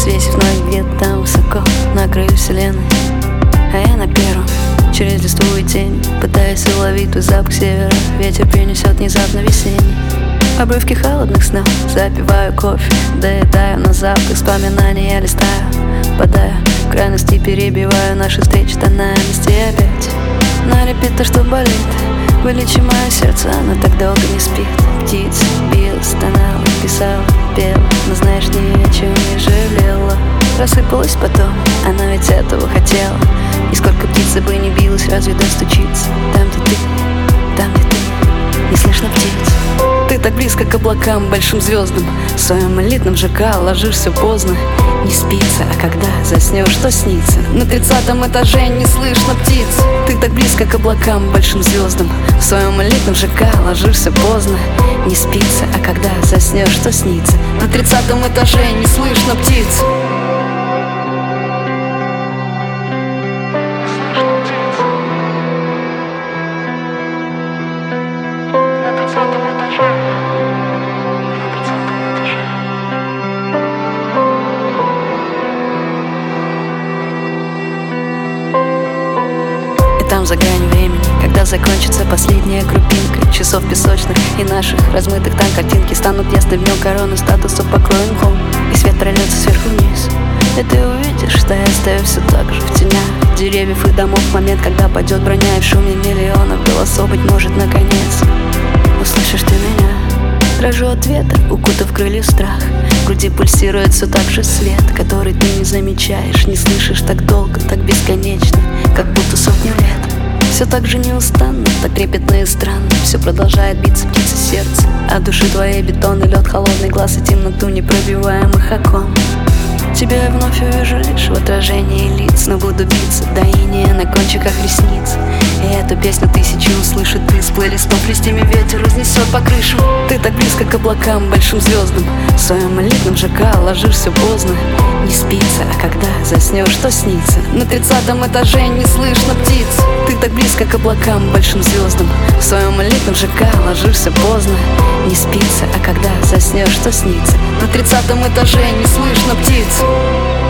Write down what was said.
свесив ноги где-то там высоко на краю вселенной. А я на первом, через листву и тень, пытаясь уловить твой запах севера. Ветер принесет внезапно весенний. Обрывки холодных снов, запиваю кофе, доедаю на завтрак, вспоминания я листаю, падаю в крайности, перебиваю наши встречи тональности. И опять на репит то, что болит. Вылечи мое сердце, оно так долго не спит. Птица била, стонала, писала, пела, но знаешь, ни о чем не жалела. Рассыпалась потом, она ведь этого хотела. И сколько птица бы не билась, разве достучиться? Там, где ты, там, где ты, не слышно птиц. Ты так близко к облакам, большим звездам. В своем элитном ЖК ложишься поздно. Не спится, а когда заснешь, что снится? На 30-м этаже не слышно птиц. Ты так близко к облакам, большим звездам. В своем элитном ЖК ложишься поздно. Не спится, а когда заснешь, что снится? На 30-м этаже не слышно птиц. Там за гранью времени, когда закончится последняя крупинка часов песочных и наших размытых, там картинки станут ясны днем, корону статусов покроем холм, и свет прольется сверху вниз. И ты увидишь, что я стою все так же в тенях деревьев и домов. Момент, когда падет броня и в шуме миллионов голосов, быть может, наконец услышишь ты меня. Дрожу от ветра, укутав крылья страх. В груди пульсирует все так же свет, который ты не замечаешь, не слышишь так долго, так бесконечно, как будто сотню лет. Все так же неустанно, так трепетно и странно. Все продолжает биться птица сердце. От души твоей бетонный лед, холодный глаз и темноту непробиваемых окон. Тебя я вновь увижу лишь в отражении лиц, но буду биться до иния на кончиках ресниц. И эту песню тысячи услышат ты. С плейлистом листьями ветер разнесет по крышам. Ты так близко к облакам, большим звездам. В своем элитном ЖК ложишься поздно. Не спится, а когда заснешь, что снится? На 30-м этаже не слышно птиц. Ты так близко к облакам, большим звездам. В своем элитном ЖК ложишься поздно. Не спится, а когда заснешь, что снится? На 30-м этаже не слышно птиц.